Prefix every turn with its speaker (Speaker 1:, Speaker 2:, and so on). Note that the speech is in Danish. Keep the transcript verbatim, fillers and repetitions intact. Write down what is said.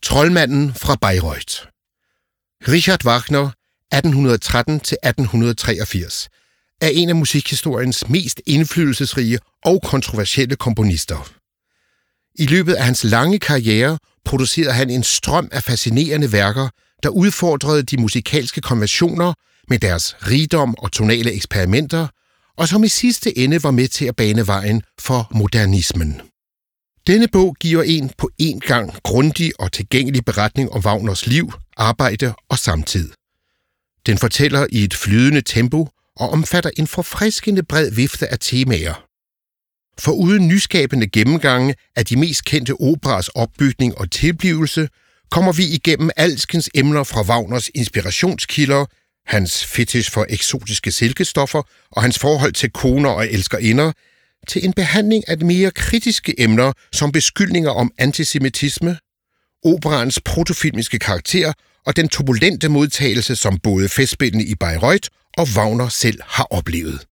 Speaker 1: Troldmanden fra Bayreuth. Richard Wagner atten tretten til atten treogfirs er en af musikhistoriens mest indflydelsesrige og kontroversielle komponister. I løbet af hans lange karriere producerede han en strøm af fascinerende værker, der udfordrede de musikalske konventioner med deres rigdom og tonale eksperimenter, og som i sidste ende var med til at bane vejen for modernismen. Denne bog giver en på én gang grundig og tilgængelig beretning om Wagners liv, arbejde og samtid. Den fortæller i et flydende tempo og omfatter en forfriskende bred vifte af temaer. For uden nyskabende gennemgange af de mest kendte operas opbygning og tilblivelse, kommer vi igennem alskens emner fra Wagners inspirationskilder, hans fetish for eksotiske silkestoffer og hans forhold til koner og elskerinder, til en behandling af mere kritiske emner som beskyldninger om antisemitisme, operaens protofilmiske karakter og den turbulente modtagelse, som både festspillene i Bayreuth og Wagner selv har oplevet.